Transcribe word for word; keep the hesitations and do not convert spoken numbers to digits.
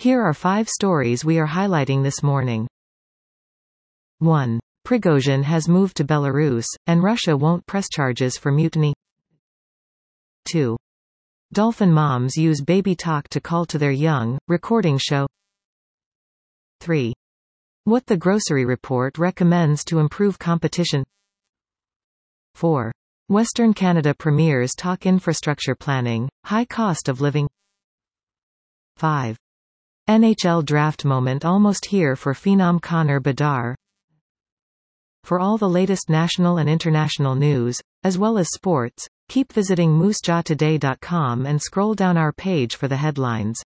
Here are five stories we are highlighting this morning. one. Prigozhin has moved to Belarus, and Russia won't press charges for mutiny. two. Dolphin moms use baby talk to call to their young, recording show. three. What the Grocery Report recommends to improve competition. four. Western Canada premiers talk infrastructure planning, high cost of living. five. N H L draft moment almost here for phenom Connor Bedard. For all the latest national and international news, as well as sports, keep visiting moose jaw today dot com and scroll down our page for the headlines.